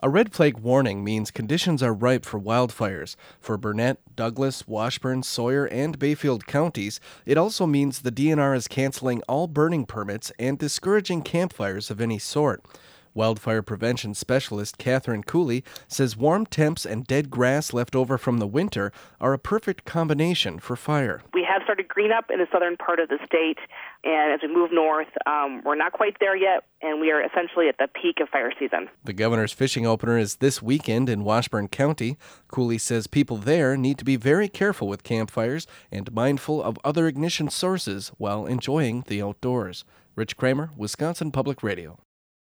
A red flag warning means conditions are ripe for wildfires. For Burnett, Douglas, Washburn, Sawyer, and Bayfield counties, it also means the DNR is canceling all burning permits and discouraging campfires of any sort. Wildfire prevention specialist Catherine Cooley says warm temps and dead grass left over from the winter are a perfect combination for fire. We have started green up in the southern part of the state, and as we move north, we're not quite there yet, and we are essentially at the peak of fire season. The governor's fishing opener is this weekend in Washburn County. Cooley says people there need to be very careful with campfires and mindful of other ignition sources while enjoying the outdoors. Rich Kramer, Wisconsin Public Radio.